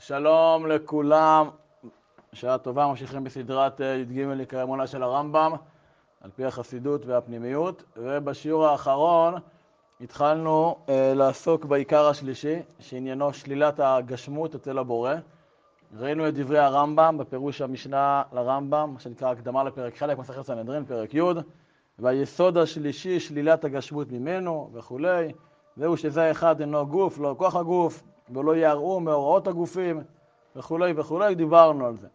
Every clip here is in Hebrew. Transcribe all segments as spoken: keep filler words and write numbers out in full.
שלום לכולם, שעה טובה, ממשיכים בסדרת י"ג עיקרי אמונה של הרמב"ם, על פי החסידות והפנימיות, ובשיעור האחרון התחלנו אה, לעסוק בעיקר השלישי, שעניינו שלילת הגשמות אצל הבורא. ראינו את דברי הרמב"ם בפירוש המשנה לרמב"ם, מה שנקרא הקדמה לפרק חלק, מסכת סנהדרין, פרק י', והיסוד השלישי, שלילת הגשמות ממנו וכו'. זהו שזה האחד אינו גוף, לא כוח הגוף, ולא יערעו מאורעות הגופים וכו' וכו', דיברנו על זה.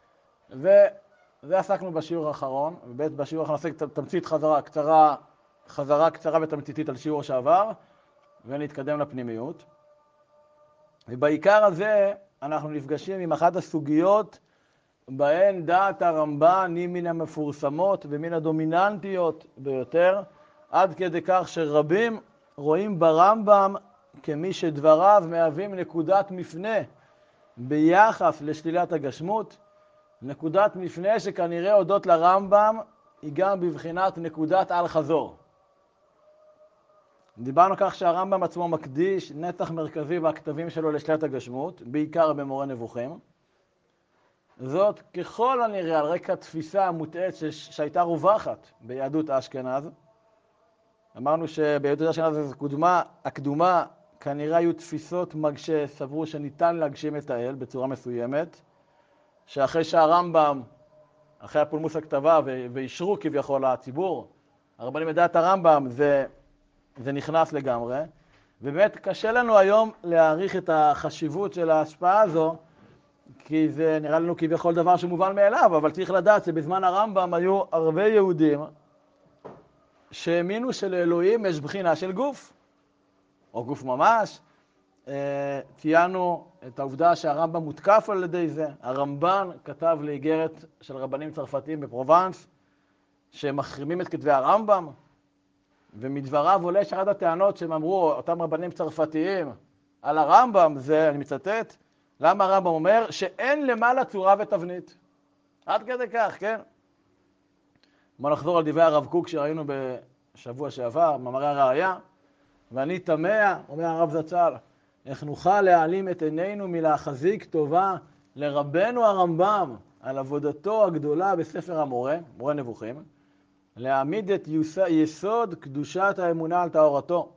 וזה עסקנו בשיעור האחרון, ובית בשיעור האחרון נעשה תמצית חזרה קצרה, חזרה קצרה ותמציתית על שיעור שעבר, ונתקדם לפנימיות. ובעיקר הזה אנחנו נפגשים עם אחת הסוגיות בהן דעת הרמב"ן היא מן המפורסמות ומן הדומיננטיות ביותר, עד כדי כך שרבים רואים ברמב"ם כמי שדבריו מהווים נקודת מפנה ביחס לשלילת הגשמות, נקודת מפנה שכנראה הודות לרמב"ם היא גם בבחינת נקודת אל חזור. דיברנו כך שהרמב"ם עצמו מקדיש נתח מרכזי בכתבים שלו לשלילת הגשמות, בעיקר במורה נבוכים. זאת ככל הנראה על רקע תפיסה המוטעית שהייתה רווחת ביהדות אשכנז. אמרנו שביהדות אשכנז הקדומה, הקדומה כנראה היו תפיסות שסברו שניתן להגשים את האל בצורה מסוימת, שאחרי שהרמב"ם, אחרי הפולמוס הכתבה ואישרו כביכול לציבור, הרבנים לדעת הרמב"ם, זה, זה נכנס לגמרי. ובאמת קשה לנו היום להעריך את החשיבות של ההשפעה הזו, כי זה נראה לנו כביכול דבר שמובן מאליו, אבל צריך לדעת שבזמן הרמב"ם היו הרבה יהודים שהאמינו שלאלוהים יש בחינה של גוף, או גוף ממש. ציינו את העובדה שהרמב"ם מותקף על ידי זה. הרמב"ן כתב לאיגרת של רבנים צרפתיים בפרובנס שמחרימים את כתבי הרמב"ם, ומדבריו עולה שאחת הטענות שהם אמרו אותם רבנים צרפתיים על הרמב"ם זה, אני מצטט, למה הרמב"ם אומר שאין למעלה צורה ותבנית. עד כדי כך, כן? בוא נחזור על דברי הרב קוק שראינו בשבוע שעבר, מאמרי הראיה. ואני תמה, אומר הרב זצ"ל, איך נוכל להעלים את עינינו מלהחזיק טובה לרבנו הרמב"ם על עבודתו הגדולה בספר המורה, מורה נבוכים, להעמיד את יסוד קדושת האמונה על טהרתו,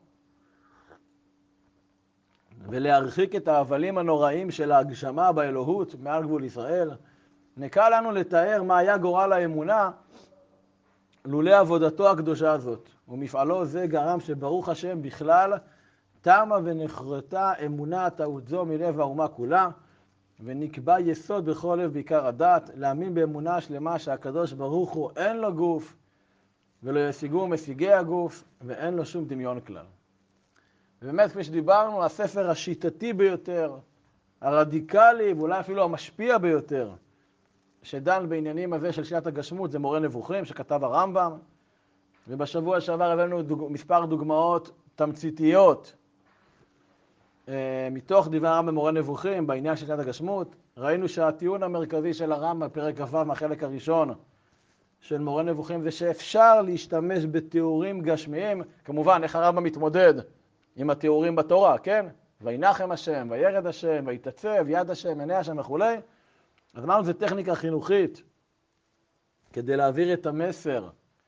ולהרחיק את ההבלים הנוראים של ההגשמה באלוהות מעל גבול ישראל. נקל לנו לתאר מה היה גורל האמונה לולא עבודתו הקדושה הזאת, ומפעלו זה גרם שברוך השם בכלל תמה ונחרטה אמונה טעות זו מלב האומה כולה, ונקבע יסוד בכל לב בעיקר הדת, להאמין באמונה שלמה שהקדוש ברוך הוא אין לו גוף, ולא ישיגו משיגי הגוף, ואין לו שום דמיון כלל. ובאמת, כפי שדיברנו, הספר השיטתי ביותר, הרדיקלי, ואולי אפילו המשפיע ביותר, שדן בעניינים הזה של שלילת הגשמות, זה מורה נבוכים שכתב הרמב"ם. ובשבוע שעבר הבאנו דוג... מספר דוגמאות תמציתיות אה, מתוך דברי הרמב"ם במורה נבוכים בעניין של שלילת הגשמות. ראינו שהטיעון המרכזי של הרמב"ם פרק כ"ו מהחלק הראשון של מורה נבוכים זה שאפשר להשתמש בתיאורים גשמיים. כמובן, איך הרמב"ם מתמודד עם התיאורים בתורה, כן? וינחם השם, וירד השם, ויתעצב, יד השם, עיני השם וכו'. אז אמרנו, זה טכניקה חינוכית כדי להעביר את המסר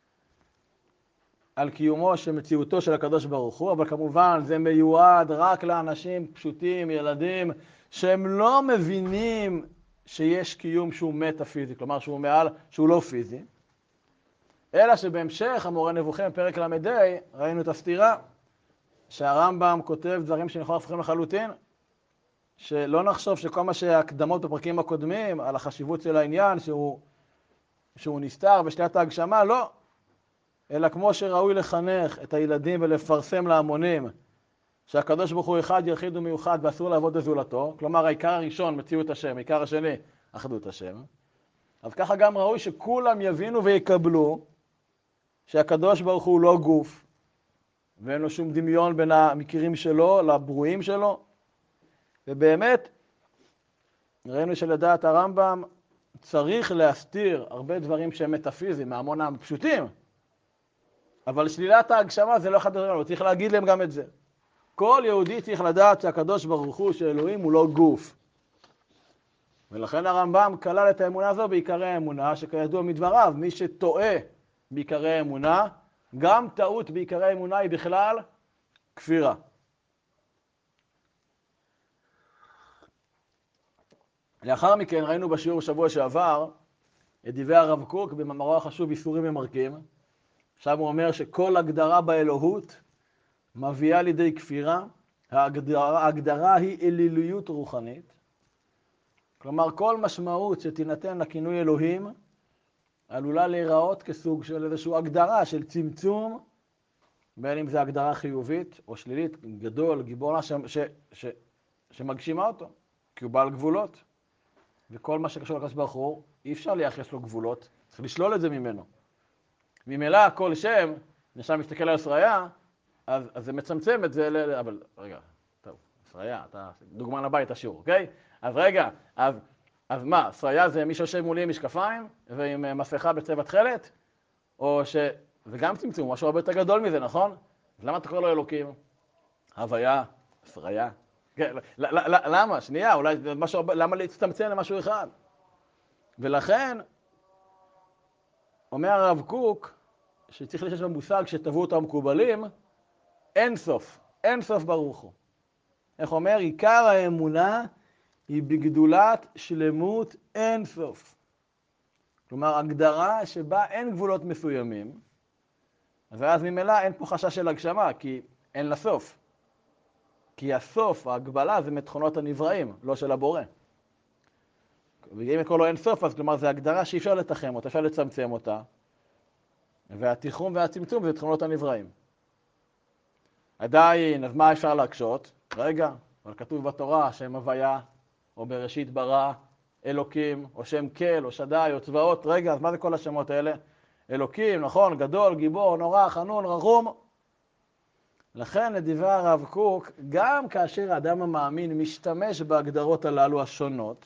על קיומו של מציאותו של הקדוש ברוך הוא, אבל כמובן זה מיועד רק לאנשים פשוטים, ילדים, שהם לא מבינים שיש קיום שהוא מטאפיזי, כלומר שהוא מעל, שהוא לא פיזי. אלא שבהמשך המורה נבוכים בפרק למד ראינו את הסתירה, שהרמב"ם כותב דברים שנכון הפכים לחלוטין, שלא נחשוב שכל מה שהקדמות בפרקים הקודמים על החשיבות של העניין, שהוא, שהוא נסתר בשלילת ההגשמה, לא. אלא כמו שראוי לחנך את הילדים ולפרסם להמונים, שהקדוש ברוך הוא אחד יחיד ומיוחד ואסור לעבוד בזולתו, כלומר העיקר הראשון מציאות השם, העיקר השני אחדות השם. אז ככה גם ראוי שכולם יבינו ויקבלו שהקדוש ברוך הוא לא גוף, ואין לו שום דמיון בין המכירים שלו לברואים שלו. ובאמת, ראינו שלדעת הרמב"ם צריך להסתיר הרבה דברים שהם מטאפיזיים, מהמון הפשוטים, אבל שלילת ההגשמה זה לא אחד הדברים, הוא צריך להגיד להם גם את זה. כל יהודי צריך לדעת שהקדוש ברוך הוא, שאלוהים הוא לא גוף. ולכן הרמב"ם כלל את האמונה הזו בעיקרי האמונה, שכידוע מדבריו, מי שטועה בעיקרי האמונה, גם טעות בעיקרי האמונה היא בכלל כפירה. לאחר מכן ראינו בשיעור שבוע שעבר את דברי הרב קוק במאמרו החשוב איסורים ממרקים. שם הוא אומר שכל הגדרה באלוהות מביאה לידי כפירה. ההגדרה, ההגדרה היא אליליות רוחנית. כלומר, כל משמעות שתינתן לכינוי אלוהים עלולה להיראות כסוג של איזושהי הגדרה של צמצום, בין אם זו הגדרה חיובית או שלילית, גדול, גיבור, ש, ש, ש, שמגשימה אותו, כי הוא בעל גבולות. וכל מה שקשור לקדוש ברוך הוא, אי אפשר לייחס לו גבולות, צריך לשלול את זה ממנו. ממילא כל שם, נשם מסתכל על שריה, אז, אז זה מצמצם את זה, ל... אבל רגע, טוב, שריה, אתה דוגמן הבית השיעור, אוקיי? אז רגע, אז, אז מה, שריה זה מי שיושב מולי עם משקפיים ועם מסכה בצבע תכלת? או ש... זה גם צמצום, משהו הרבה יותר גדול מזה, נכון? אז למה אתה קורא לו אלוקים? הוויה, שריה. כן, למה? שנייה, אולי משהו, למה להצטמצם למשהו אחד? ולכן, אומר הרב קוק, שצריך לשש במושג שטבעו אותו המקובלים, אין סוף, אין סוף ברוך הוא. איך אומר? עיקר האמונה היא בגדולת שלמות אין סוף. כלומר, הגדרה שבה אין גבולות מסוימים, ואז ממילא אין פה חשש של הגשמה, כי אין לה סוף. כי הסוף, ההגבלה, זה מתכונות הנבראים, לא של הבורא. ואם הכל לא אין סוף, אז כלומר, זו הגדרה שאי אפשר לתחם אותה, אפשר לצמצם אותה. והתיחום והצמצום זה תכונות הנבראים. עדיין, אז מה אפשר להקשות? רגע, אבל כתוב בתורה שם הוויה, או בראשית ברא, אלוקים, או שם כל, או שדי, או צבאות. רגע, אז מה זה כל השמות האלה? אלוקים, נכון, גדול, גיבור, נורא, חנון, רחום. לכן לדברי הרב קוק, גם כאשר האדם המאמין משתמש בהגדרות הללו השונות,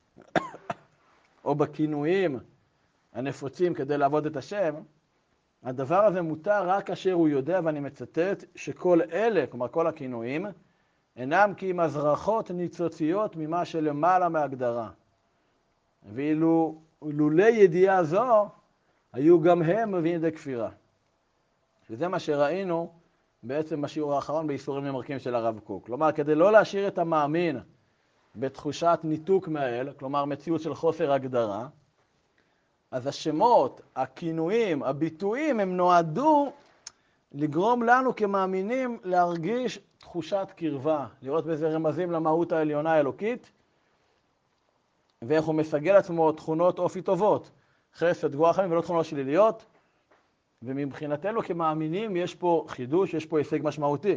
או בכינויים הנפוצים כדי לעבוד את השם, הדבר הזה מותר רק כאשר הוא יודע, ואני מצטט, שכל אלה, כלומר כל הכינויים, אינם כי מזרחות ניצוציות ממה שלמעלה מהגדרה. ואילו לולי ידיעה זו, היו גם הם מביאים די כפירה. וזה מה שראינו בעצם בשיעור האחרון באיסורים ממרקים של הרב קוק. כלומר, כדי לא להשאיר את המאמין בתחושת ניתוק מהאל, כלומר מציאות של חוסר הגדרה, אז השמות, הכינויים, הביטויים, הם נועדו לגרום לנו כמאמינים להרגיש תחושת קרבה, לראות בזה רמזים למהות העליונה האלוקית, ואיך הוא מסגל עצמו תכונות אופי טובות, חסד, גבורה, חיים ולא תכונות שליליות, ומבחינתנו כמאמינים יש פה חידוש, יש פה הישג משמעותי.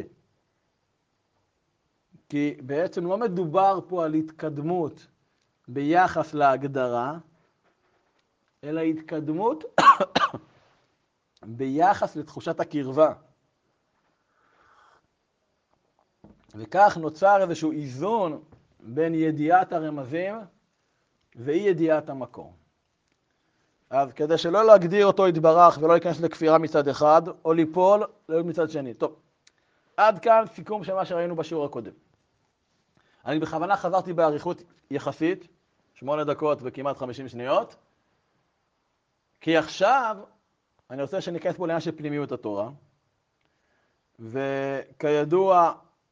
כי בעצם לא מדובר פה על התקדמות ביחס להגדרה, אלא התקדמות ביחס לתחושת הקרבה. וכך נוצר איזשהו איזון בין ידיעת הרמזים ואי ידיעת המקור. אז כדי שלא להגדיר אותו יתברך ולא להיכנס לכפירה מצד אחד, או ליפול מצד שני. טוב, עד כאן סיכום של מה שראינו בשיעור הקודם. אני בכוונה חזרתי בעריכות יחסית, שמונה דקות וכמעט חמישים שניות, כי עכשיו אני רוצה שניכנס פה לעניין של פנימיות התורה, וכידוע,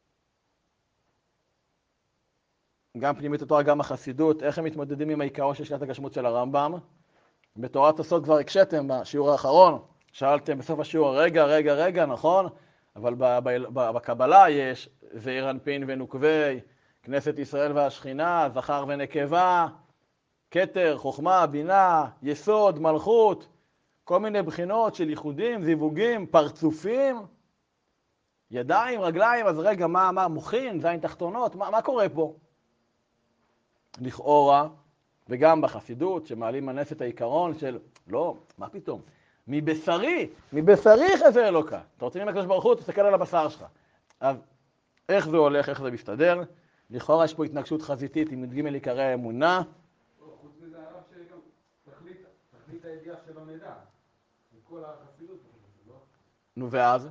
גם פנימיות התורה, גם החסידות, איך הם מתמודדים עם העיקרון של שלילת הגשמות של הרמב"ם. בתורת הסוד כבר הקשתם בשיעור האחרון, שאלתם בסוף השיעור, רגע, רגע, רגע, נכון? אבל בקבלה יש זעיר אנפין ונוקבי, כנסת ישראל והשכינה, זכר ונקבה, כתר, חוכמה, בינה, יסוד, מלכות, כל מיני בחינות של ייחודים, זיווגים, פרצופים, ידיים, רגליים. אז רגע, מה, מה, מוחין, זין תחתונות, מה, מה קורה פה? לכאורה, וגם בחסידות, שמעלים על נס את העיקרון של, לא, מה פתאום? מבשרי, מבשרי חסר אלוקה. אתה רוצה לראות הקדוש ברוך הוא, תסתכל על הבשר שלך. אז איך זה הולך, איך זה מסתדר? לכאורה יש פה התנגשות חזיתית עם ג' עיקרי האמונה. חוץ מזה הרב שגם תכלית הידיעה שלא נדע. מכל החסידות, לא? נו ואז?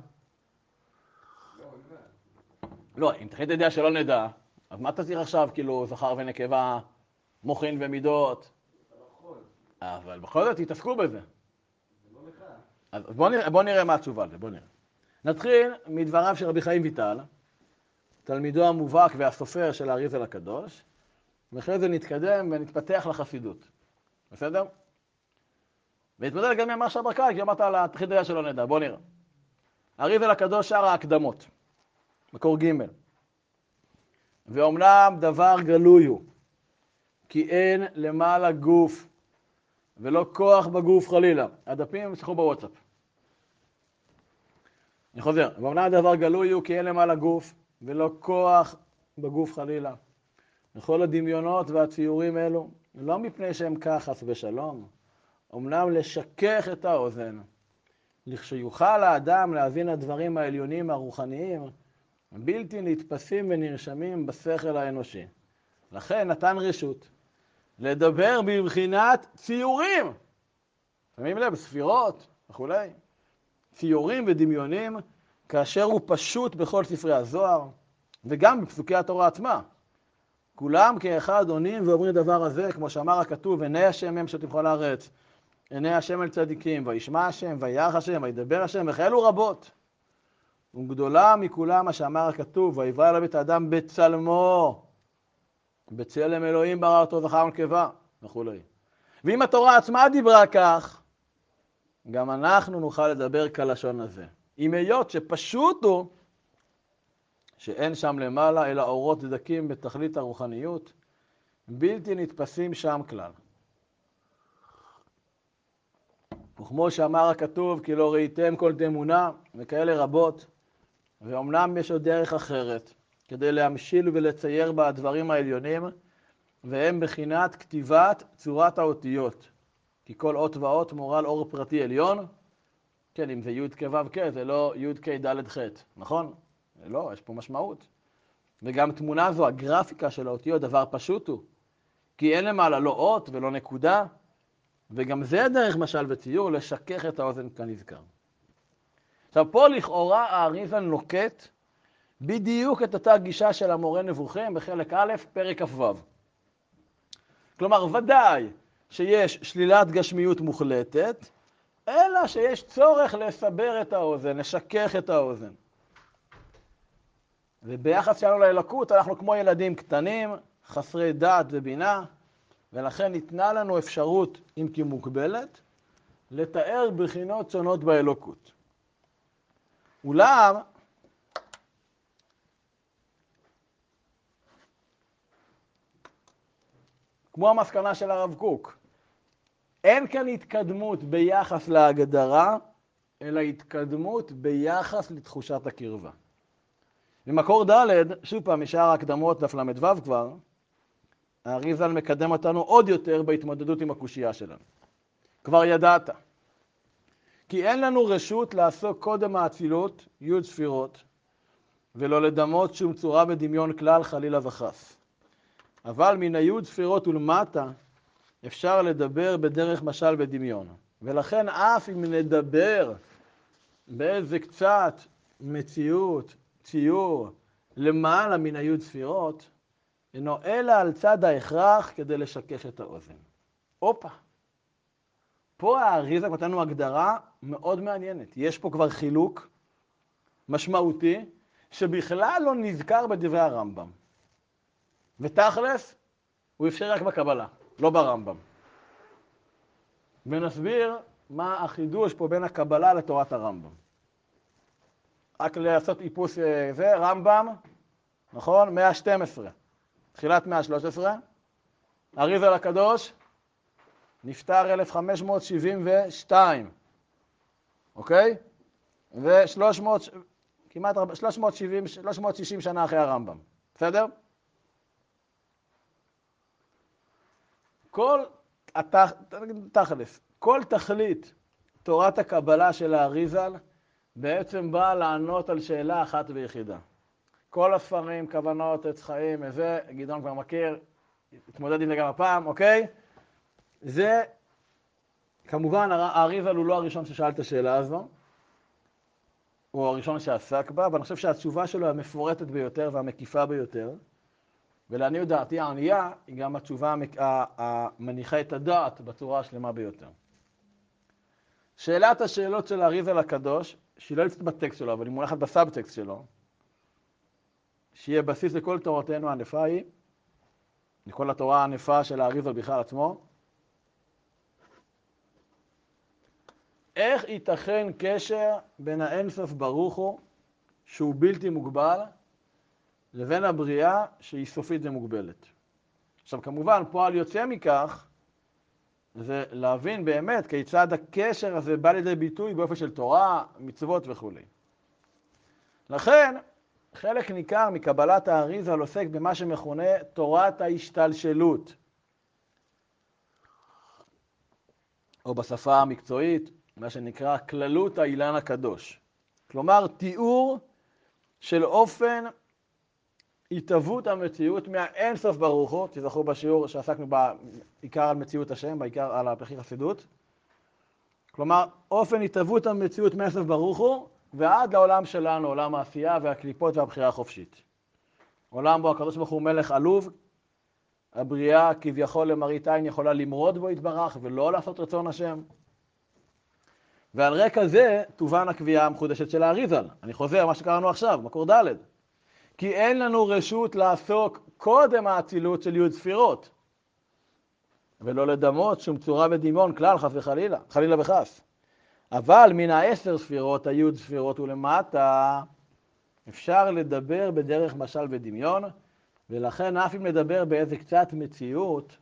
לא, אם תכלית הידיעה שלא נדע, אז מה אתה צריך עכשיו, כאילו, זכר ונקבה, מוחין ומידות. אתה לא יכול. אבל בכל זאת תתעסקו בזה. זה לא לך. אז בוא נראה, בוא נראה מה התשובה על זה, בוא נראה. נתחיל מדבריו של רבי חיים ויטל, תלמידו המובהק והסופר של האריזל הקדוש, ואחרי זה נתקדם ונתפתח לחסידות. בסדר? ונתמודד גם עם מה שהברקאי, כי אמרת על התחידיה שלא נדע. בוא נראה. האריזל הקדוש שר ההקדמות, מקור ג' ואומנם דבר גלוי הוא, כי אין למעלה גוף, ולא כוח בגוף חלילה. הדפים נשלחו בוואטסאפ. אני חוזר. ואומנם דבר גלוי הוא, כי אין למעלה גוף, ולא כוח בגוף חלילה. וכל הדמיונות והציורים אלו, לא מפני שהם כך חס ושלום, אמנם לשכך את האוזן, לכשיוכל האדם להבין הדברים העליונים הרוחניים, בלתי נתפסים ונרשמים בשכל האנושי. לכן נתן רשות לדבר בבחינת ציורים. שמים לב, ספירות וכולי. ציורים ודמיונים, כאשר הוא פשוט בכל ספרי הזוהר, וגם בפסוקי התורה עצמה. כולם כאחד עונים ואומרים דבר הזה, כמו שאמר הכתוב, עיני השם הם שותים כל הארץ, עיני השם אל צדיקים, וישמע השם, וירח השם, וידבר השם, וכאלו רבות. וגדולה מכולם מה שאמר הכתוב, ויברא אלוהים את האדם בצלמו, בצלם אלוהים ברא אותו זכר ונקבה, וכולי. ואם התורה עצמה דיברה כך, גם אנחנו נוכל לדבר כלשון הזה. עם היות שפשוט הוא, שאין שם למעלה אלא אורות דקים בתכלית הרוחניות, בלתי נתפסים שם כלל. וכמו שאמר הכתוב, כי לא ראיתם כל תמונה, וכאלה רבות, ואומנם יש עוד דרך אחרת, כדי להמשיל ולצייר בה הדברים העליונים, והם בחינת כתיבת צורת האותיות. כי כל אות ואות מורל אור פרטי עליון, כן, אם זה י' כ' ו' כ', זה לא י' כ' ד' ח', נכון? לא, יש פה משמעות. וגם תמונה זו, הגרפיקה של האותיות, דבר פשוט הוא. כי אין למעלה לא אות ולא נקודה, וגם זה דרך משל וציור, לשכך את האוזן כנזכר. עכשיו, פה לכאורה האריזל נוקט בדיוק את אותה גישה של המורה נבוכים בחלק א', פרק כ"ו. כלומר, ודאי שיש שלילת גשמיות מוחלטת, אלא שיש צורך לסבר את האוזן, לשכך את האוזן. וביחס שלנו לאלוקות, אנחנו כמו ילדים קטנים, חסרי דעת ובינה, ולכן ניתנה לנו אפשרות, אם כי מוגבלת, לתאר בחינות שונות באלוקות. אולם, כמו המסקנה של הרב קוק, אין כאן התקדמות ביחס להגדרה, אלא התקדמות ביחס לתחושת הקרבה. במקור ד', שוב פעם, משאר ההקדמות דף למדוו כבר, האריזל מקדם אותנו עוד יותר בהתמודדות עם הקושייה שלנו. כבר ידעת. כי אין לנו רשות לעסוק קודם האצילות, י' ספירות, ולא לדמות שום צורה בדמיון כלל חלילה וחס. אבל מן הי' ספירות ולמטה אפשר לדבר בדרך משל בדמיון. ולכן אף אם נדבר באיזה קצת מציאות, ציור, למעלה מן הי' ספירות, אינו אלא על צד ההכרח כדי לשכך את האוזן. אופה. פה האריזל נתנו הגדרה מאוד מעניינת. יש פה כבר חילוק משמעותי שבכלל לא נזכר בדברי הרמב"ם. ותכלס, הוא אפשר רק בקבלה, לא ברמב"ם. ונסביר מה החידוש פה בין הקבלה לתורת הרמב"ם. רק לעשות איפוס זה, רמב"ם, נכון? מאה ושתים עשרה. תחילת מאה ושלוש עשרה. האריזל הקדוש נפטר אלף חמש מאות שבעים ושתיים. אוקיי? ו-שלוש מאות, כמעט שלוש מאות שבעים, שלוש מאות שישים שנה אחרי הרמב"ם. בסדר? כל, תכלס, כל תכלית תורת הקבלה של האריזל בעצם באה לענות על שאלה אחת ויחידה. כל הספרים, כוונות, עץ חיים, איזה, גדעון כבר מכיר, התמודד עם זה גם הפעם, אוקיי? זה, כמובן, האריזל הוא לא הראשון ששאל את השאלה הזו, הוא הראשון שעסק בה, ואני חושב שהתשובה שלו המפורטת ביותר והמקיפה ביותר, ולעניות דעתי הענייה היא גם התשובה המניחה את הדעת בצורה השלמה ביותר. שאלת השאלות של האריז"ל הקדוש, שהיא לא נמצאת בטקסט שלו, אבל היא מונחת בסאבטקסט שלו, שיהיה בסיס לכל תורתנו הענפה היא, לכל התורה הענפה של האריז"ל בכלל עצמו. איך ייתכן קשר בין האינסוף ברוך הוא, שהוא בלתי מוגבל, לבין הבריאה שהיא סופית ומוגבלת? עכשיו כמובן, פועל יוצא מכך, זה להבין באמת כיצד הקשר הזה בא לידי ביטוי באופן של תורה, מצוות וכו'. לכן, חלק ניכר מקבלת האריז"ל עוסק במה שמכונה תורת ההשתלשלות, או בשפה המקצועית, מה שנקרא כללות האילן הקדוש. כלומר, תיאור של אופן התהוות המציאות מהאינסוף ברוך הוא, תזכרו בשיעור שעסקנו בעיקר על מציאות השם, בעיקר על הפרחי חסידות. כלומר, אופן התהוות המציאות מהאינסוף ברוך הוא, ועד לעולם שלנו, עולם העשייה והקליפות והבחירה החופשית. עולם בו הקדוש ברוך הוא מלך עלוב, הבריאה כביכול למראית עין יכולה למרוד בו יתברך ולא לעשות רצון השם. ועל רקע זה תובן הקביעה המחודשת של האריז"ל. אני חוזר מה שקראנו עכשיו, מקור ד'. כי אין לנו רשות לעסוק קודם האצילות של י' ספירות, ולא לדמות שום צורה ודמיון כלל חס וחלילה, חלילה וחס. אבל מן העשר ספירות, הי' ספירות ולמטה, אפשר לדבר בדרך משל ודמיון, ולכן אף אם לדבר באיזה קצת מציאות,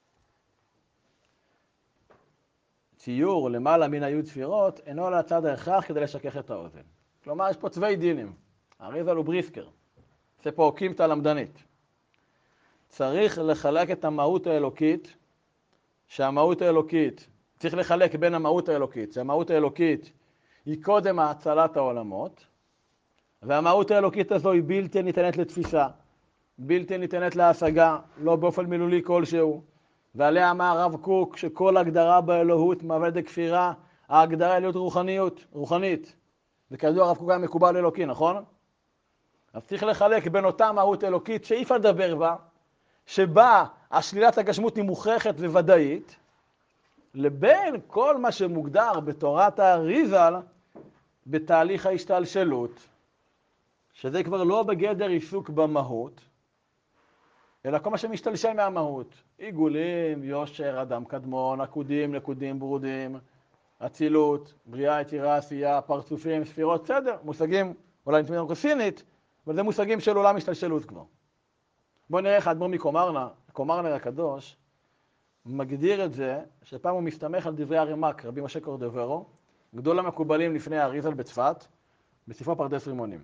ציור למעלה מן הי' ספירות, אינו על הצד ההכרח כדי לשכך את האוזן. כלומר, יש פה צווי דינים. האריז"ל הוא בריסקר. זה פה קימתא למדנית. צריך לחלק את המהות האלוקית, שהמהות האלוקית, צריך לחלק בין המהות האלוקית, שהמהות האלוקית היא קודם הצלת העולמות, והמהות האלוקית הזו היא בלתי ניתנת לתפיסה, בלתי ניתנת להשגה, לא באופן מילולי כלשהו. ועליה אמר הרב קוק שכל הגדרה באלוהות מהווה דכפירה, ההגדרה אלוהות רוחניות, רוחנית. וכידוע הרב קוק היה מקובל אלוקי, נכון? אז צריך לחלק בין אותה מהות אלוקית שאי אפשר לדבר בה, שבה השלילת הגשמות היא מוכרחת וודאית, לבין כל מה שמוגדר בתורת האריז"ל בתהליך ההשתלשלות, שזה כבר לא בגדר עיסוק במהות, אלא כל מה שמשתלשל מהמהות. עיגולים, יושר, אדם קדמון, עקודים, נקודים, ברודים, אצילות, בריאה, יצירה, עשייה, פרצופים, ספירות, בסדר, מושגים אולי נתמידים קוסינית, אבל זה מושגים של עולם השתלשלות כבר. בואו נראה איך האדמו"ר מקומרנה, קומרנר הקדוש, מגדיר את זה, שפעם הוא מסתמך על דברי הרמ"ק, רבי משה קורדוברו, גדול המקובלים לפני האריז"ל בצפת, בספרו פרדס רימונים.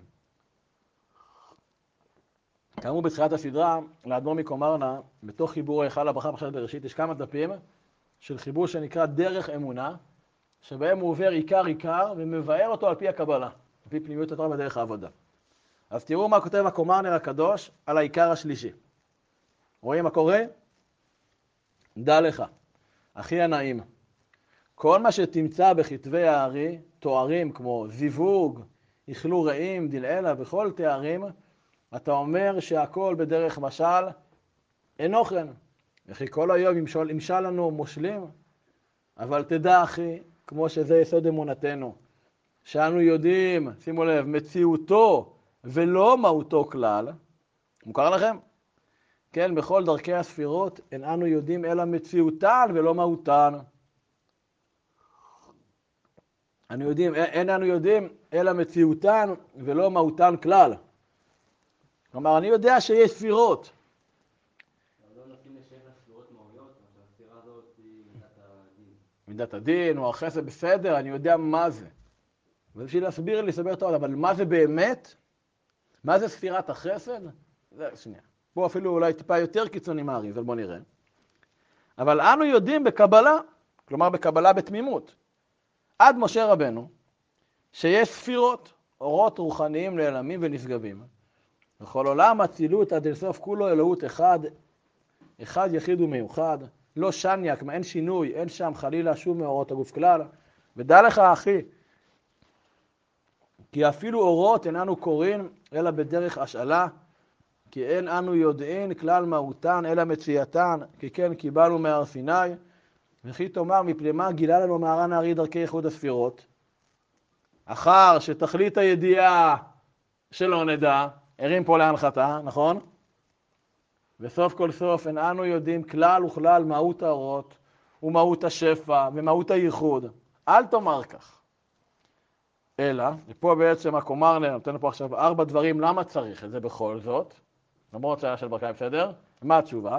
כאמור בתחילת הסדרה, לאדמו"ר מקומרנה, בתוך חיבור היכל הברכה פרשת בראשית, יש כמה דפים של חיבור שנקרא דרך אמונה, שבהם הוא עובר עיקר עיקר ומבאר אותו על פי הקבלה, על פי פנימיות התורה בדרך העבודה. אז תראו מה כותב הקומרנר הקדוש על העיקר השלישי. רואים מה קורה? דע לך, אחי הנעים, כל מה שתמצא בכתבי הארי, תוארים כמו זיווג, איכלו רעים, דלעילה וכל תארים, אתה אומר שהכל בדרך משל אינו כן. וכי כל היום ימשל, ימשל לנו מושלים, אבל תדע אחי, כמו שזה יסוד אמונתנו, שאנו יודעים, שימו לב, מציאותו ולא מהותו כלל, מוכר לכם? כן, בכל דרכי הספירות אין אנו יודעים אלא מציאותן ולא מהותן. אנו יודעים, אין אנו יודעים אלא מציאותן ולא מהותן כלל. כלומר, אני יודע שיש ספירות. לא נותנים לשבע ספירות מהויות, אבל הספירה הזאת היא מידת הדין. מידת הדין או החסד בסדר, אני יודע מה זה. ובשביל להסביר לי, לסבר את העוד, אבל מה זה באמת? מה זה ספירת החסד? זה שנייה. בואו אפילו אולי טיפה יותר קיצוני מעריב, אבל בואו נראה. אבל אנו יודעים בקבלה, כלומר בקבלה בתמימות, עד משה רבנו, שיש ספירות, אורות רוחניים נעלמים ונשגבים. בכל עולם אצילות עד לסוף כולו אלוהות אחד, אחד יחיד ומיוחד, לא שניאק, אין שינוי, אין שם חלילה שום מאורות הגוף כלל. ודע לך אחי, כי אפילו אורות איננו קוראים אלא בדרך השאלה, כי אין אנו יודעין כלל מהותן אלא מצייתן, כי כן קיבלנו מהר סיני, וכי תאמר מפני מה גילה לנו מהר"ן הארי דרכי ייחוד הספירות, אחר שתכלית הידיעה שלא נדע, הרים פה להנחתה, נכון? וסוף כל סוף אין אנו יודעים כלל וכלל מהות האורות ומהות השפע ומהות הייחוד. אל תאמר כך. אלא, ופה בעצם הקומרנר נותן פה עכשיו ארבע דברים למה צריך את זה בכל זאת, למרות שהיה של ברקאי, בסדר? מה התשובה?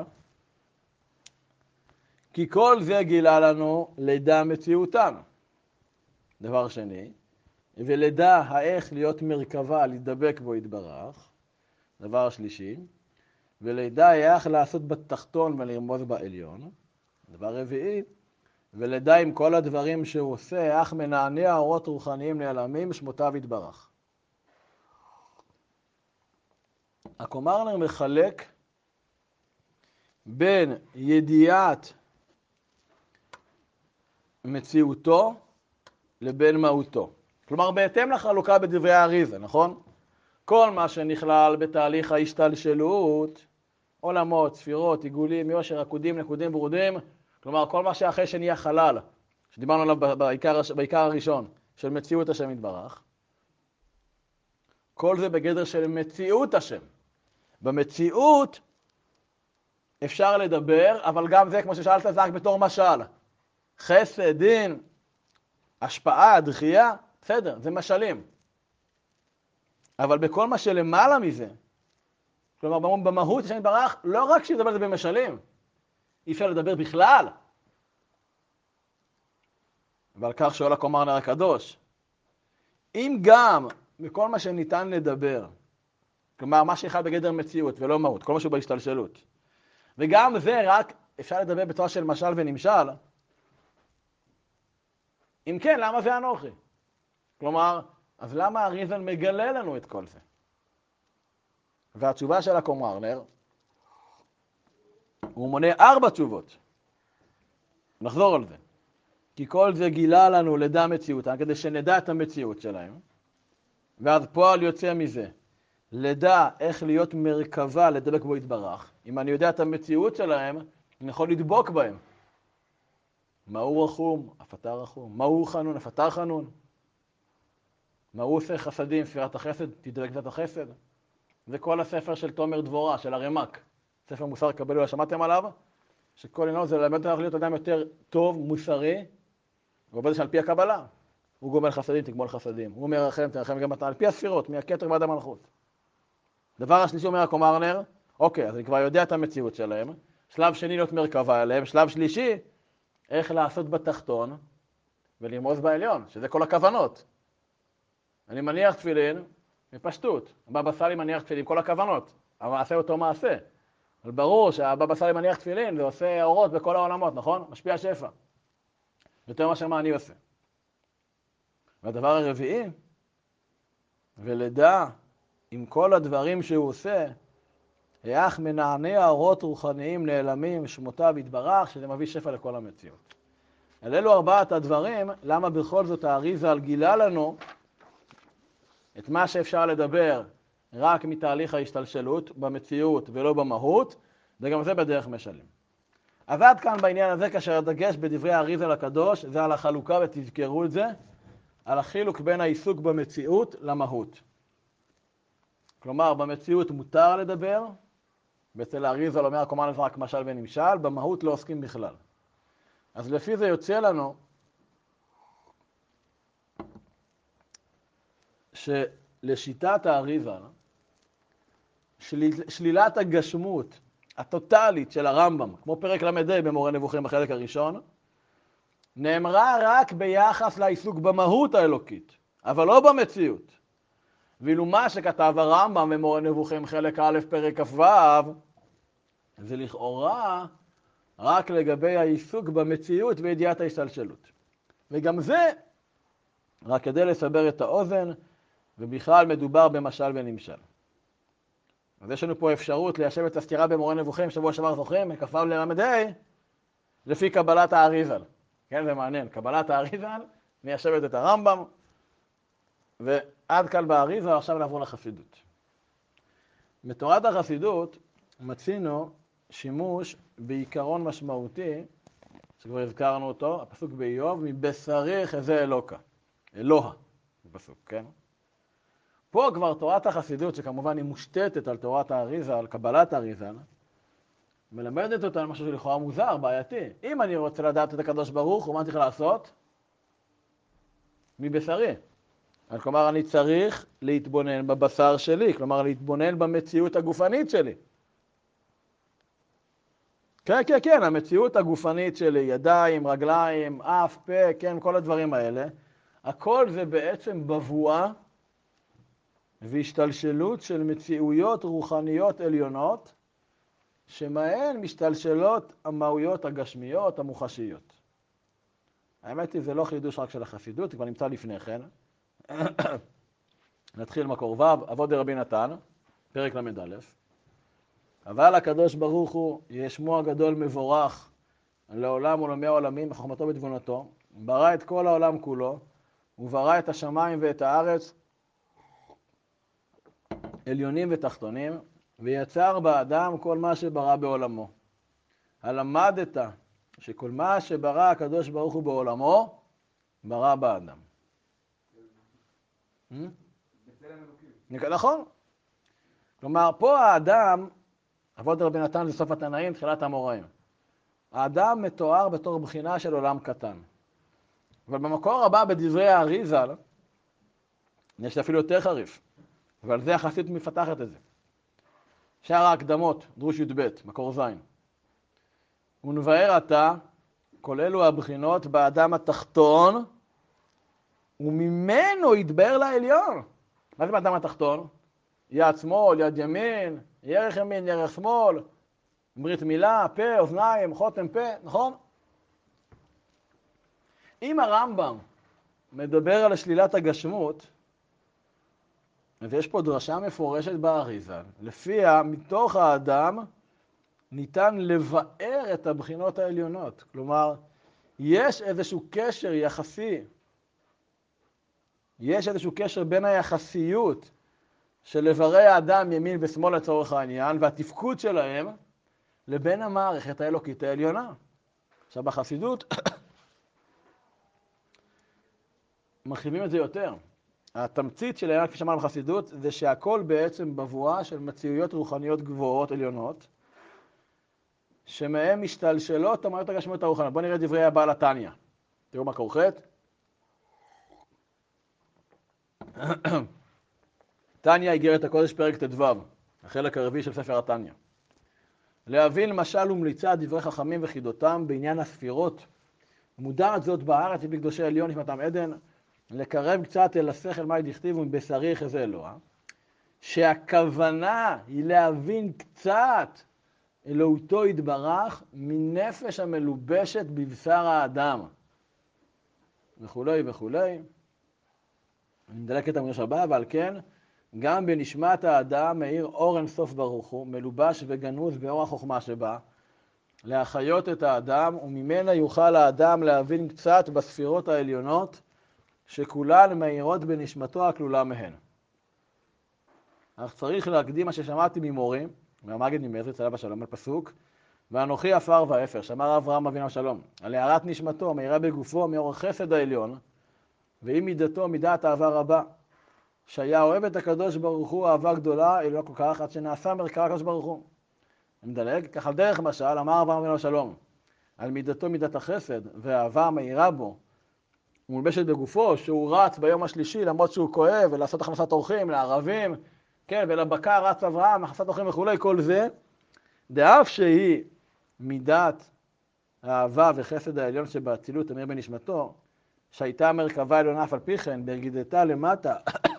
כי כל זה גילה לנו לדע מציאותן. דבר שני, ולדע האיך להיות מרכבה, להידבק בו יתברך. דבר שלישי, ולדע איך לעשות בתחתון ולרמוז בעליון. דבר רביעי, ולדע עם כל הדברים שהוא עושה, איך מנענע אורות רוחניים נעלמים, שמותיו יתברך. הקומרנר מחלק בין ידיעת מציאותו לבין מהותו. כלומר, בהתאם לחלוקה בדברי האריזה, נכון? כל מה שנכלל בתהליך ההשתלשלות, עולמות, ספירות, עיגולים, יושר, עקודים, נקודים, ברודים, כלומר, כל מה שאחרי שנהיה חלל, שדיברנו עליו בעיקר, בעיקר הראשון, של מציאות השם יתברך, כל זה בגדר של מציאות השם. במציאות אפשר לדבר, אבל גם זה, כמו ששאלת, זה רק בתור משל. חסד, דין, השפעה, דחייה, בסדר, זה משלים. אבל בכל מה שלמעלה מזה, כלומר, במהות השם יתברך, לא רק שידבר זה במשלים, אי אפשר לדבר בכלל. ועל כך שואל הקומרנר הקדוש, אם גם מכל מה שניתן לדבר, כלומר, מה שיחד בגדר מציאות ולא מהות, כל משהו בהשתלשלות, וגם זה רק אפשר לדבר בצורה של משל ונמשל, אם כן, למה זה אנוכי? כלומר, אז למה האריזל מגלה לנו את כל זה? והתשובה של הקומרנר, הוא מונה ארבע תשובות. נחזור על זה. כי כל זה גילה לנו לדע מציאותה, כדי שנדע את המציאות שלהם. ואז פועל יוצא מזה, לדע איך להיות מרכבה, לדבק בו יתברך. אם אני יודע את המציאות שלהם, אני יכול לדבוק בהם. מהו רחום? אף אתה רחום. מהו חנון? אף אתה חנון. מהו עושה חסדים? ספירת החסד, תדבק בזה החסד. זה כל הספר של תומר דבורה, של הרמ"ק. ספר מוסר קבלו, שמעתם עליו? שכל עניין זה ללמד אותך להיות אדם יותר טוב, מוסרי, ועובד שעל פי הקבלה. הוא גומל חסדים, תגמול חסדים. הוא מרחם, תרחם גם אתה, על פי הספירות, מהכתר ועד המלכות. דבר השלישי אומר הקומרנר, אוקיי, אז אני כבר יודע את המציאות שלהם. שלב שני להיות מרכבה עליהם. שלב שלישי, איך לעשות בתחתון ולרמוז בעליון, שזה כל הכוונות. אני מניח תפילין מפשטות. הבבא סאלי מניח תפילין, כל הכוונות. אבל עשה אותו מעשה. אבל ברור שהבבא סאלי מניח תפילין ועושה אורות בכל העולמות, נכון? משפיע שפע. יותר מאשר מה אני עושה. והדבר הרביעי, ולדע עם כל הדברים שהוא עושה, איך מנענע אורות רוחניים נעלמים, שמותיו יתברך, שזה מביא שפע לכל המציאות. על אלו ארבעת הדברים, למה בכל זאת האריזל גילה לנו את מה שאפשר לדבר רק מתהליך ההשתלשלות, במציאות ולא במהות, וגם זה בדרך משלים. אז עד כאן בעניין הזה, כאשר הדגש בדברי האריזל הקדוש, זה על החלוקה, ותזכרו את זה, על החילוק בין העיסוק במציאות למהות. כלומר, במציאות מותר לדבר, ואצל האריזל אומר הקומרנר זה רק משל ונמשל, במהות לא עוסקים בכלל. אז לפי זה יוצא לנו שלשיטת האריזל, של... שלילת הגשמות הטוטלית של הרמב"ם, כמו פרק למדי במורה נבוכים בחלק הראשון, נאמרה רק ביחס לעיסוק במהות האלוקית, אבל לא במציאות. ואילו מה שכתב הרמב"ם במורה נבוכים חלק א' פרק כ"ו, זה לכאורה רק לגבי העיסוק במציאות וידיעת ההשתלשלות. וגם זה, רק כדי לסבר את האוזן, ובכלל מדובר במשל ונמשל. אז יש לנו פה אפשרות ליישב את הסתירה במורה נבוכים, שבוע שעבר זוכרים, כ"ו ללמדי, לפי קבלת האריזל. כן, זה מעניין. קבלת האריזל מיישבת את הרמב"ם, ועד כאן באריזל, עכשיו נעבור לחסידות. בתורת החסידות מצינו שימוש בעיקרון משמעותי, שכבר הזכרנו אותו, הפסוק באיוב, מבשרי חזה אלוקה, אלוה, בפסוק, כן? פה כבר תורת החסידות, שכמובן היא מושתתת על תורת האריזה, על קבלת האריזה, מלמדת אותנו משהו שלכאורה מוזר, בעייתי. אם אני רוצה לדעת את הקדוש ברוך הוא, מה צריך לעשות? מבשרי. אז כלומר, אני צריך להתבונן בבשר שלי, כלומר, להתבונן במציאות הגופנית שלי. כן, כן, כן, המציאות הגופנית שלי, ידיים, רגליים, אף, פה, כן, כל הדברים האלה, הכל זה בעצם בבואה והשתלשלות של מציאויות רוחניות עליונות, שמהן משתלשלות המהויות הגשמיות, המוחשיות. האמת היא, זה לא חידוש רק של החסידות, זה כבר נמצא לפני כן. נתחיל מקור ו', אבות דרבי נתן, פרק למד א'. אבל הקדוש ברוך הוא, יהיה שמו הגדול מבורך, לעולם ולעולמי העולמים, בחוכמתו בתבונתו, ברא את כל העולם כולו, וברא את השמיים ואת הארץ, עליונים ותחתונים, ויצר באדם כל מה שברא בעולמו. הלמדת שכל מה שברא הקדוש ברוך הוא בעולמו, ברא באדם. נכון. כלומר, פה האדם, אבות רבי נתן זה סוף התנאים, תחילת המוראים. האדם מתואר בתור בחינה של עולם קטן. אבל במקור הבא בדברי האריז"ל, יש אפילו יותר חריף, אבל זה יחסית מפתחת את זה. שער ההקדמות, דרוש י"ב, מקור ז'. ונבאר עתה, כל אלו הבחינות באדם התחתון, וממנו יתבאר לעליון. מה זה באדם התחתון? יד שמאל, יד ימין, ירך ימין, ירך שמאל, ברית מילה, פה, אוזניים, חותם פה, נכון? אם הרמב"ם מדבר על שלילת הגשמות, אז יש פה דרשה מפורשת באריז"ל, לפיה מתוך האדם ניתן לבאר את הבחינות העליונות. כלומר, יש איזשהו קשר יחסי, יש איזשהו קשר בין היחסיות של איברי האדם ימין ושמאל לצורך העניין, והתפקוד שלהם, לבין המערכת האלוקית העליונה. עכשיו בחסידות, מרחיבים את זה יותר. התמצית של העניין, כפי שאמרנו בחסידות, זה שהכל בעצם בבואה של מציאויות רוחניות גבוהות עליונות, שמהם משתלשלות המערכות הגשמיות הרוחניות. בואו נראה את דברי הבעל התניא. תראו מה קורא ח'. תניא איגרת הקודש פרק ט"ו, החלק הרביעי של ספר התניא. להבין משל ומליצה דברי חכמים וחידותם בעניין הספירות, מודעת זאת בארץ ובקדושי עליון נשמתם עדן, לקרב קצת אל השכל מה דכתיב ומבשרי חזה אלוה, שהכוונה היא להבין קצת אלוהותו יתברך מנפש המלובשת בבשר האדם, וכולי וכולי. אני מדלק את המדרש הבא, ועל כן גם בנשמת האדם מאיר אור אין סוף ברוך הוא, מלובש וגנוז באור החוכמה שבה, להחיות את האדם, וממנה יוכל האדם להבין קצת בספירות העליונות, שכולן מאירות בנשמתו הכלולה מהן. אך צריך להקדים מה ששמעתי ממורים, מהמגד ממזריץ' עליו השלום, על פסוק, ואנוכי עפר ואפר, שאמר אברהם אבינו השלום, על הארת נשמתו, מאירה בגופו, מאור החסד העליון, ועם מידתו מידת אהבה רבה, שהיה אוהב את הקדוש ברוך הוא אהבה גדולה, אלא כל כך, עד שנעשה מרכב הקדוש ברוך הוא. אני מדלג, כך על דרך משל, אמר אברהם אבינו השלום, על מידתו מידת החסד, והאהבה מאירה בו, ומולבשת בגופו, שהוא רץ ביום השלישי, למרות שהוא כואב, ולעשות הכנסת אורחים לערבים, כן, ולבקר רץ אברהם, הכנסת אורחים וכו', כל זה, דאף שהיא מידת האהבה וחסד העליון שבאצילות אמיר בנשמתו, שהייתה מרכבה עליונה אף על פי כן, בהגידתה למטה,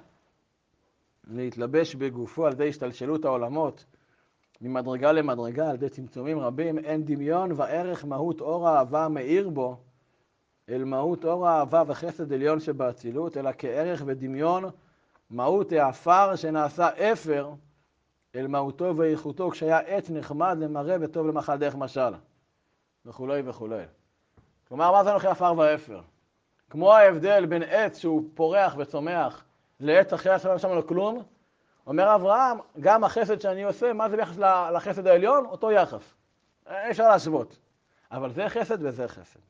להתלבש בגופו על ידי השתלשלות העולמות, ממדרגה למדרגה, על ידי צמצומים רבים, אין דמיון וערך מהות אור האהבה מאיר בו, אל מהות אור האהבה וחסד עליון שבאצילות, אלא כערך ודמיון, מהות העפר שנעשה אפר, אל מהותו ואיכותו, כשהיה עץ נחמד למראה וטוב למאכל דרך משל, וכולי וכולי. כלומר, מה זה נוחי עפר ואפר? כמו ההבדל בין עץ שהוא פורח וצומח, לעץ אחרי הסבב שם לו כלום, אומר אברהם, גם החסד שאני עושה, מה זה ביחס לחסד העליון? אותו יחס. אי אפשר להשוות. אבל זה חסד וזה חסד.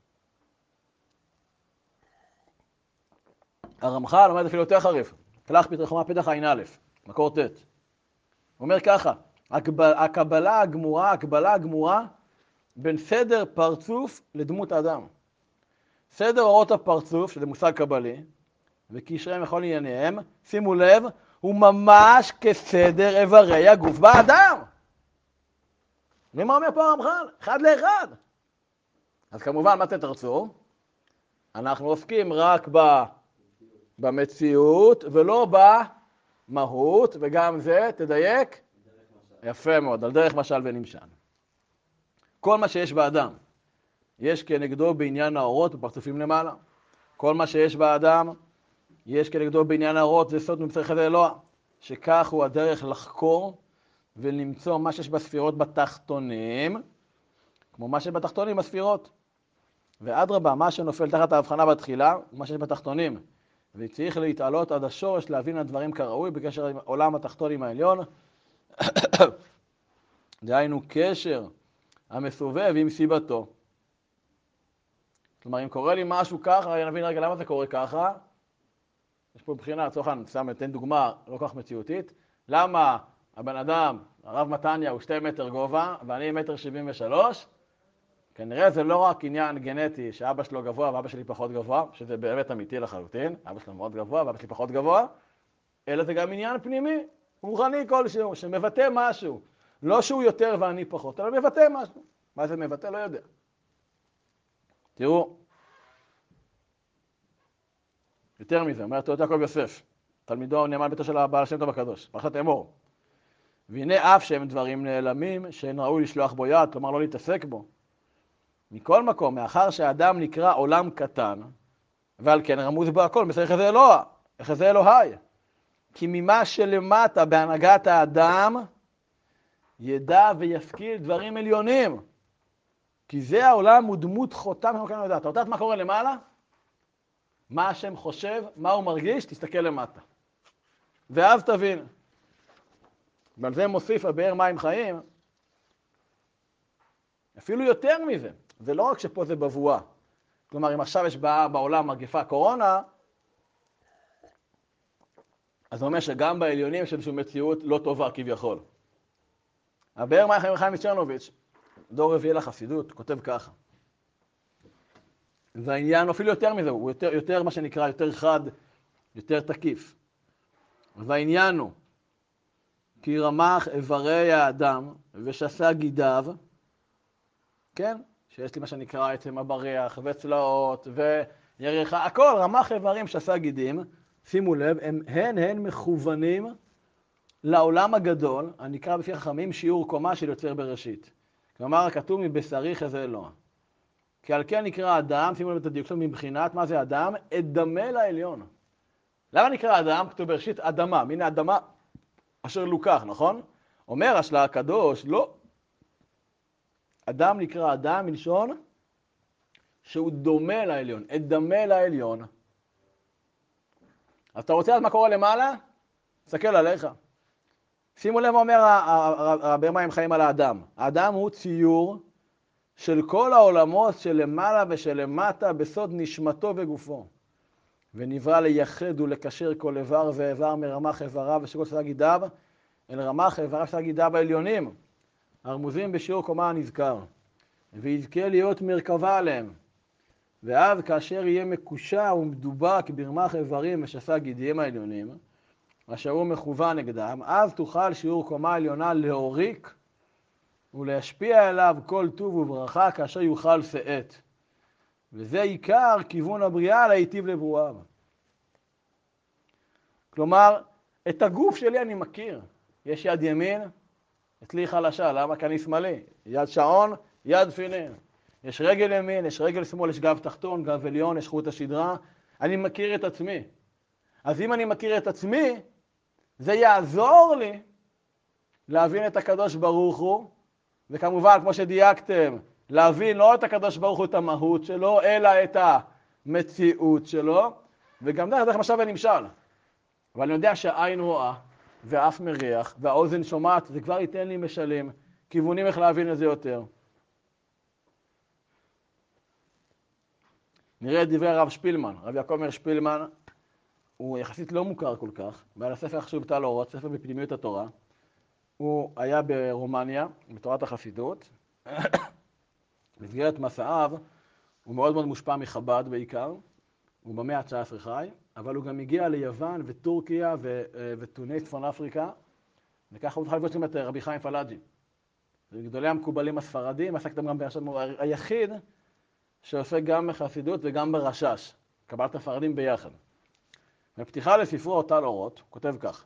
הרמח"ל אומר אפילו יותר חריף. תלך פתחומה פתח עין א', מקור ט'. הוא אומר ככה, הקבלה הגמורה, הקבלה הגמורה, בין סדר פרצוף לדמות אדם. סדר אורות הפרצוף, שזה מושג קבלי, וקשריהם וכל ענייניהם, שימו לב, הוא ממש כסדר איברי הגוף באדם. ומה אומר פה הרמח"ל? אחד לאחד. אז כמובן, מה אתם תרצו? אנחנו עוסקים רק ב... במציאות ולא במהות, וגם זה, תדייק? יפה מאוד, על דרך משל ונמשל. כל מה שיש באדם, יש כנגדו בעניין האורות בפרצופים למעלה. כל מה שיש באדם, יש כנגדו בעניין האורות, זה סוד ממצא חסד אלוה, שכך הוא הדרך לחקור ולמצוא מה שיש בספירות בתחתונים, כמו מה שיש בתחתונים בספירות. ואדרבה, מה שנופל תחת ההבחנה בתחילה, מה שיש בתחתונים. וצריך להתעלות עד השורש להבין הדברים כראוי בקשר עם עולם התחתון עם העליון. דהיינו קשר המסובב עם סיבתו. כלומר, אם קורה לי משהו ככה, אני נבין רגע למה זה קורה ככה. יש פה בחינה, צוחן, סתם אתן דוגמה לא כך מציאותית. למה הבן אדם, הרב מתניה, הוא שתי מטר גובה, ואני מטר שבעים ושלוש? כנראה זה לא רק עניין גנטי שאבא שלו גבוה ואבא שלי פחות גבוה, שזה באמת אמיתי לחלוטין, אבא שלו מאוד גבוה ואבא שלי פחות גבוה, אלא זה גם עניין פנימי, רוחני כלשהו, שמבטא משהו. לא שהוא יותר ואני פחות, אלא מבטא משהו. מה זה מבטא? לא יודע. תראו, יותר מזה, אומר תיאות יעקב יוסף, תלמידו נאמן ביתו של הבעל שם טוב הקדוש, פרשת אמור. והנה אף שהם דברים נעלמים, שאין ראוי לשלוח בו יד, כלומר לא להתעסק בו. מכל מקום, מאחר שהאדם נקרא עולם קטן, ועל כן רמוז בו הכל, מסר חסד אלוה, חסד אלוהי. כי ממה שלמטה בהנהגת האדם, ידע וישכיל דברים עליונים. כי זה העולם הוא דמות חותם, אנחנו כאן יודעת. אתה יודעת מה קורה למעלה? מה השם חושב, מה הוא מרגיש, תסתכל למטה. ואז תבין. ועל זה מוסיף הבאר מים חיים, אפילו יותר מזה. זה לא רק שפה זה בבואה. כלומר, אם עכשיו יש בעולם מגפה קורונה, אז זה אומר שגם בעליונים יש איזושהי מציאות לא טובה כביכול. הבאר מים חיים חיים מצ'רנוביץ', דור רביעי לחסידות, כותב ככה. והעניין אפילו יותר מזה, הוא יותר, יותר מה שנקרא, יותר חד, יותר תקיף. והעניין הוא, כי רמח איברי האדם ושסה גידיו, כן? שיש לי מה שנקרא עצם הבריח וצלעות ויריחה, הכל רמח איברים שסה גידים, שימו לב, הם, הן הן מכוונים לעולם הגדול, הנקרא בפי חכמים שיעור קומה של יוצר בראשית. כלומר, כתוב מבשרי חסד אלוה. כי על כן נקרא אדם, שימו לב את הדיוק שלו, מבחינת מה זה אדם? אדמה לעליון. למה נקרא אדם? כתוב בראשית אדמה, מן האדמה אשר לוקח, נכון? אומר השלה הקדוש, לא. אדם נקרא אדם מלשון שהוא דומה לעליון, אדמה לעליון. אז אתה רוצה לדעת מה קורה למעלה? תסתכל עליך. שימו לב מה אומר הבאר מים חיים על האדם. האדם הוא ציור של כל העולמות שלמעלה ושלמטה בסוד נשמתו וגופו. ונברא לייחד ולקשר כל איבר ואיבר מרמ"ח איבריו ושכל שס"ה גידיו אל רמ"ח איבריו ושס"ה גידיו העליונים, הרמוזים בשיעור קומה הנזכר, ויזכה להיות מרכבה עליהם. ואז כאשר יהיה מקושר ומדובק ברמ"ח איברים ושס"ה גידיהם העליונים, אשר הוא מכוון נגדם, אז תוכל שיעור קומה עליונה להוריק ולהשפיע עליו כל טוב וברכה כאשר יוכל שאת. וזה עיקר כיוון הבריאה להיטיב לברואיו. כלומר, את הגוף שלי אני מכיר. יש יד ימין, אצלי חלשה, למה? כי אני שמאלי. יד שעון, יד פינין. יש רגל ימין, יש רגל שמאל, יש גב תחתון, גב עליון, יש חוט השדרה. אני מכיר את עצמי. אז אם אני מכיר את עצמי, זה יעזור לי להבין את הקדוש ברוך הוא, וכמובן, כמו שדייקתם, להבין לא את הקדוש ברוך הוא את המהות שלו, אלא את המציאות שלו, וגם דרך דרך משל ונמשל. אבל אני יודע שהעין רואה, ואף מריח, והאוזן שומעת, זה כבר ייתן לי משלים, כיוונים איך להבין את זה יותר. נראה את דברי הרב שפילמן, רב יעקב מאיר שפילמן, הוא יחסית לא מוכר כל כך, בעל הספר חשוב בתל אורות, ספר בפנימיות התורה. הוא היה ברומניה, בתורת החסידות. במסגרת מסעיו, הוא מאוד מאוד מושפע מחב"ד בעיקר, הוא במאה ה-תשע עשרה חי, אבל הוא גם הגיע ליוון וטורקיה ותוניס צפון אפריקה, וככה הוא התחיל לבוא את רבי חיים פלאג'י. גדולי המקובלים הספרדים, עסקתם גם בישנו, היחיד שעוסק גם בחסידות וגם ברשש, קבלת הספרדים ביחד. בפתיחה לספרו תל אורות, הוא כותב כך: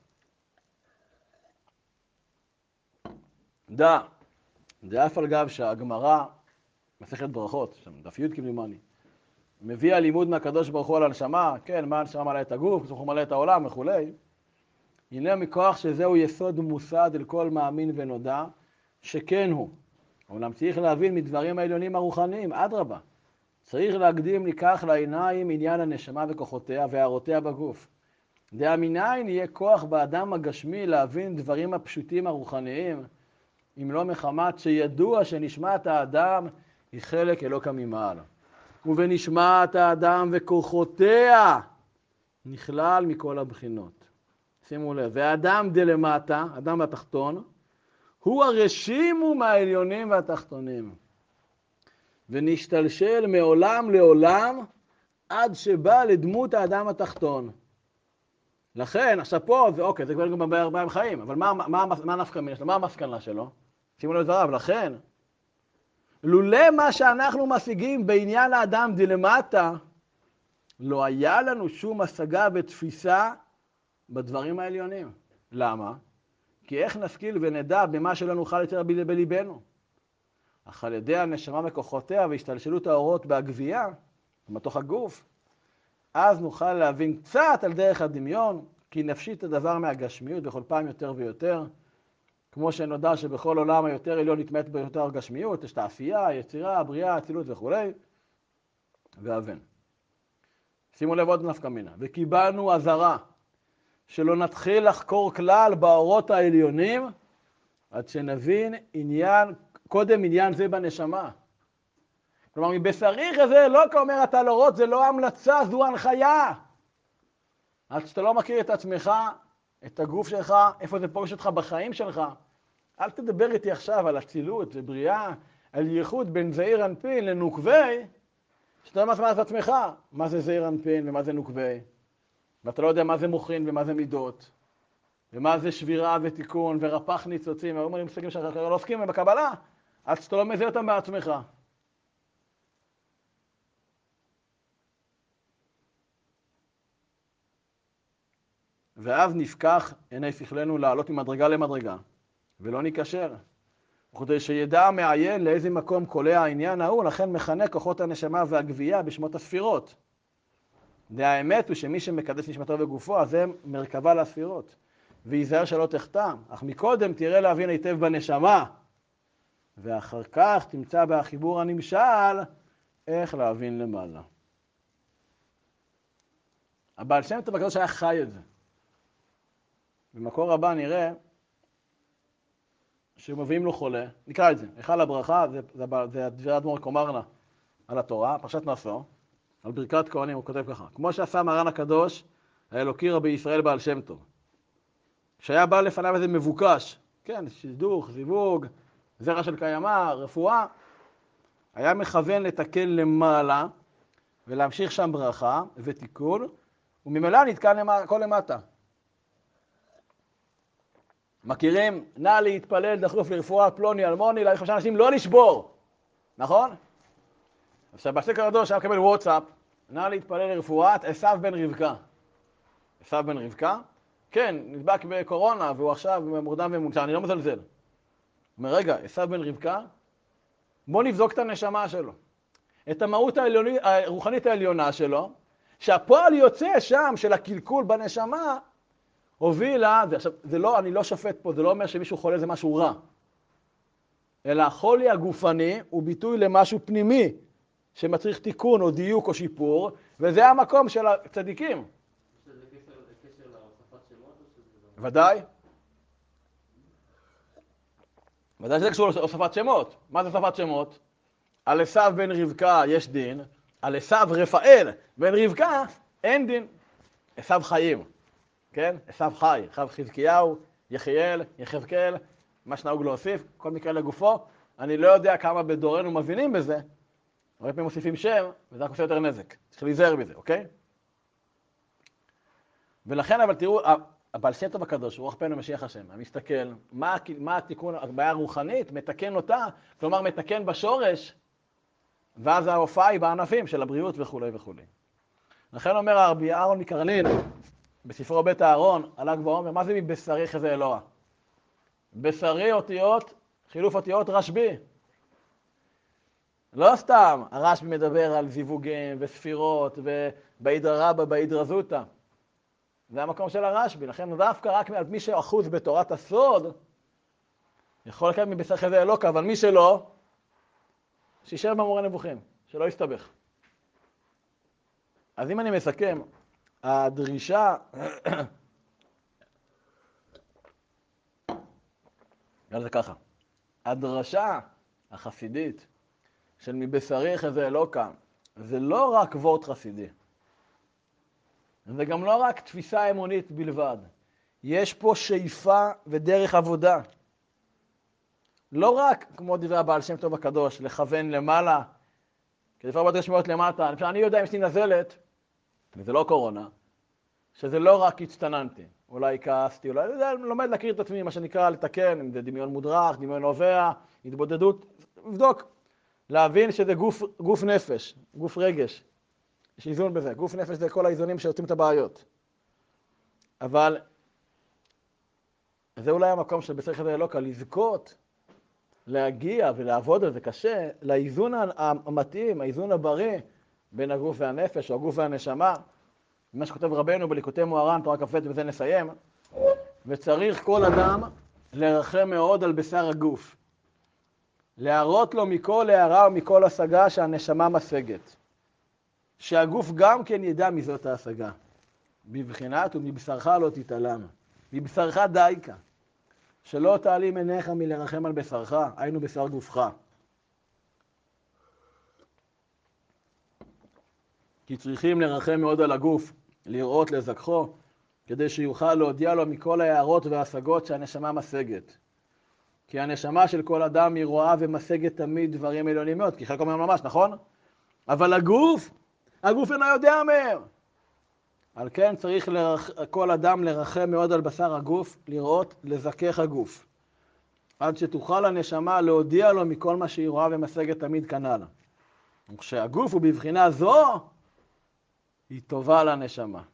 דע, דע אף על גב שהגמרא, מסכת ברכות, שם דף י' כמדומני, מביא הלימוד מהקדוש ברוך הוא על הנשמה, כן, מה הנשמה מלא את הגוף, הוא מלא את העולם וכולי. הנה מכוח שזהו יסוד מוסד אל כל מאמין ונודע, שכן הוא. אולם צריך להבין מדברים העליונים הרוחניים, אדרבה. צריך להקדים לכך לעיניים עניין הנשמה וכוחותיה והערותיה בגוף. דעה מניין יהיה כוח באדם הגשמי להבין דברים הפשוטים הרוחניים, אם לא מחמת שידוע שנשמת האדם היא חלק אלוקא ממעלה. ובנשמת האדם וכוחותיה נכלל מכל הבחינות. שימו לב, והאדם דלמטה, אדם התחתון, הוא הרשימו מהעליונים והתחתונים. ונשתלשל מעולם לעולם עד שבא לדמות האדם התחתון. לכן, עכשיו פה, זה אוקיי, זה כבר גם בהרבה חיים, אבל מה, מה, מה נפקא מינה שלו? מה המסקנה שלו? שימו לב דבריו, לכן, לולא מה שאנחנו משיגים בעניין האדם דלמטה, לא היה לנו שום השגה ותפיסה בדברים העליונים. למה? כי איך נשכיל ונדע במה שלא נוכל יותר בליבנו? אך על ידי הנשמה וכוחותיה והשתלשלות האורות בהגבייה, בתוך הגוף, אז נוכל להבין קצת על דרך הדמיון, כי נפשית הדבר מהגשמיות בכל פעם יותר ויותר, כמו שנודע שבכל עולם היותר עליון נתמת ביותר גשמיות, יש תעשייה, יצירה, הבריאה, הצילות וכו'. ואבן. שימו לב עוד נפקא מינה. וקיבלנו עזרה שלא נתחיל לחקור כלל באורות העליונים, עד שנבין עניין, קודם עניין זה בנשמה. כלומר, מבשריך הזה, לא כאומר אתה לא רואה, זה לא המלצה, זו הנחיה. עד שאתה לא מכיר את עצמך, את הגוף שלך, איפה זה פוגש אותך בחיים שלך. אל תדבר איתי עכשיו על אצילות ובריאה, על ייחוד בין זעיר אנפין לנוקבי, שאתה לא מזמן את עצמך, מה זה זעיר אנפין ומה זה נוקבי. ואתה לא יודע מה זה מוחין ומה זה מידות, ומה זה שבירה ותיקון ורפ"ח ניצוצים, ואומרים מושגים שאנחנו לא עוסקים בקבלה, עד שאתה לא מזהה אותם בעצמך. ואז נפקח עיני שכלנו לעלות ממדרגה למדרגה, ולא ניקשר. וכדי שידע מעיין לאיזה מקום קולע העניין ההוא, לכן מכנה כוחות הנשמה והגבייה בשמות הספירות. והאמת הוא שמי שמקדש נשמתו וגופו, אז זה מרכבה לספירות. וייזהר שלא תחתם. אך מקודם תראה להבין היטב בנשמה, ואחר כך תמצא בחיבור הנמשל איך להבין למעלה. הבעל שם טוב הקדוש היה חי את זה. במקור הבא נראה שמביאים לו חולה, נקרא את זה, היכל הברכה, זה, זה, זה דברי אדמו"ר קומרנה על התורה, פרשת נשוא, על ברכת כהנים, הוא כותב ככה: כמו שעשה מרן הקדוש, האלוקי רבי ישראל בעל שם טוב, שהיה בא לפניו איזה מבוקש, כן, שידוך, זיווג, זרע של קיימה, רפואה, היה מכוון לתקן למעלה ולהמשיך שם ברכה ותיקון, וממילא נתקן הכל למטה. מכירים? נא להתפלל דחוף לרפואה פלוני אלמוני, להגיד חמישה אנשים לא לשבור, נכון? עכשיו בסקר הדור שהיה מקבל וואטסאפ, נא להתפלל לרפואת עשיו בן רבקה. עשיו בן רבקה? כן, נדבק בקורונה והוא עכשיו מורדם ומונצר, אני לא מזלזל. הוא אומר, רגע, עשיו בן רבקה, בוא נבדוק את הנשמה שלו. את המהות העליוני, הרוחנית העליונה שלו, שהפועל יוצא שם של הקלקול בנשמה, הובילה, זה, עכשיו, זה לא, אני לא שופט פה, זה לא אומר שמישהו חולה זה משהו רע. אלא החולי הגופני הוא ביטוי למשהו פנימי, שמצריך תיקון או דיוק או שיפור, וזה המקום של הצדיקים. יש לזה קשר להוספת שמות או שזה לא? ודאי, ודאי שזה קשור להוספת שמות. מה זה הוספת שמות? על עשיו בן רבקה יש דין, על עשיו רפאל בן רבקה אין דין. עשיו חיים, כן? עשיו חי, עשיו חזקיהו, יחיאל, יחזקאל, מה שנהוג להוסיף, כל מקרה לגופו. אני לא יודע כמה בדורנו מבינים בזה, הרבה פעמים מוסיפים שם, וזה רק עושה יותר נזק. צריך להיזהר בזה, אוקיי? ולכן, אבל תראו, הבעל שם טוב הקדוש, רוח פנו משיח השם, אני מסתכל, מה, מה התיקון, הבעיה הרוחנית, מתקן אותה, כלומר מתקן בשורש, ואז ההופעה היא בענפים של הבריאות וכו' וכו'. לכן אומר הרבי אהרון מקרלין, בספרו בית הארון, על ל"ג בעומר, מה זה מבשרי חזה אלוה? בשרי אותיות, חילוף אותיות רשב"י. לא סתם הרשב"י מדבר על זיווגים וספירות ובהידרא רבא בהידרא זוטא. זה המקום של הרשב"י, לכן דווקא רק מי שאחוז בתורת הסוד יכול לקבל מבשרי חזה אלוקה, אבל מי שלא, שישב במורה נבוכים, שלא יסתבך. אז אם אני מסכם, הדרישה, זה ככה, הדרשה החסידית של מבשרי חזה אלוקה, זה לא רק וורט חסידי. זה גם לא רק תפיסה אמונית בלבד. יש פה שאיפה ודרך עבודה. לא רק, כמו דברי הבעל שם טוב הקדוש, לכוון למעלה, כי לפעמים עוד רשמיות למטה. אני יודע אם יש לי נזלת, וזה לא קורונה, שזה לא רק הצטננתי. אולי כעסתי, אולי אני לומד להכיר את עצמי, מה שנקרא לתקן, אם זה דמיון מודרך, דמיון נובע, התבודדות, לבדוק. להבין שזה גוף, גוף נפש, גוף רגש. יש איזון בזה. גוף נפש זה כל האיזונים שיוצאים את הבעיות. אבל זה אולי המקום של בשרי חזה אלוקה, לזכות, להגיע ולעבוד על זה קשה, לאיזון המתאים, האיזון הבריא, בין הגוף והנפש, או הגוף והנשמה. מה שכותב רבנו בליקוטי מוהר"ן, תורה כ"ב, ובזה נסיים. וצריך כל אדם לרחם מאוד על בשר הגוף. להראות לו מכל הערה ומכל השגה שהנשמה משגת. שהגוף גם כן ידע מזאת ההשגה. בבחינת ומבשרך לא תתעלם. מבשרך דייקה. שלא תעלים עיניך מלרחם על בשרך, היינו בשר גופך. כי צריכים לרחם מאוד על הגוף, לראות לזכחו, כדי שיוכל להודיע לו מכל ההערות וההשגות שהנשמה משגת. כי הנשמה של כל אדם היא רואה ומשגת תמיד דברים עליונים מאוד, כי חלק אומר ממש, נכון? אבל הגוף, הגוף אינו יודע מהם. על כן צריך לרח... כל אדם לרחם מאוד על בשר הגוף, לראות לזכך הגוף. עד שתוכל הנשמה להודיע לו מכל מה שהיא רואה ומשגת תמיד כנ"ל. וכשהגוף הוא בבחינה זו, היא טובה לנשמה.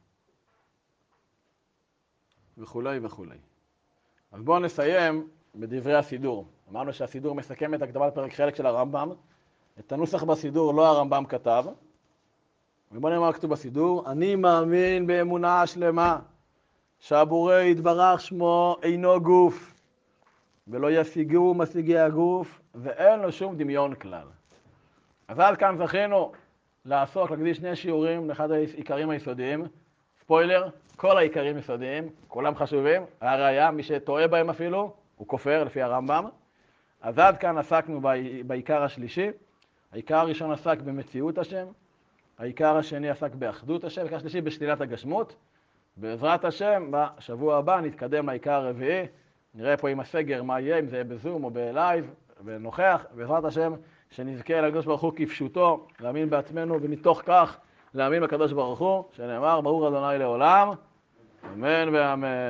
וכולי וכולי. אז בואו נסיים בדברי הסידור. אמרנו שהסידור מסכם את הקדמת פרק חלק של הרמב"ם. את הנוסח בסידור לא הרמב"ם כתב. ובואו נראה מה כתוב בסידור. אני מאמין באמונה שלמה שהבורא יתברך שמו אינו גוף, ולא ישיגו משיגי הגוף, ואין לו שום דמיון כלל. אז עד כאן זכינו לעסוק, להקדיש שני שיעורים לאחד העיקרים היסודיים. ספוילר, כל העיקרים יסודיים, כולם חשובים. הראיה, מי שטועה בהם אפילו, הוא כופר לפי הרמב"ם. אז עד כאן עסקנו בעיקר השלישי. העיקר הראשון עסק במציאות השם. העיקר השני עסק באחדות השם. העיקר השלישי בשלילת הגשמות. בעזרת השם, בשבוע הבא נתקדם לעיקר הרביעי. נראה פה עם הסגר מה יהיה, אם זה יהיה בזום או בלייב, ונוכח. בעזרת השם, שנזכה לקדוש ברוך הוא כפשוטו, להאמין בעצמנו, ומתוך כך להאמין בקדוש ברוך הוא, שנאמר ברוך ה' לעולם, אמן ואמן.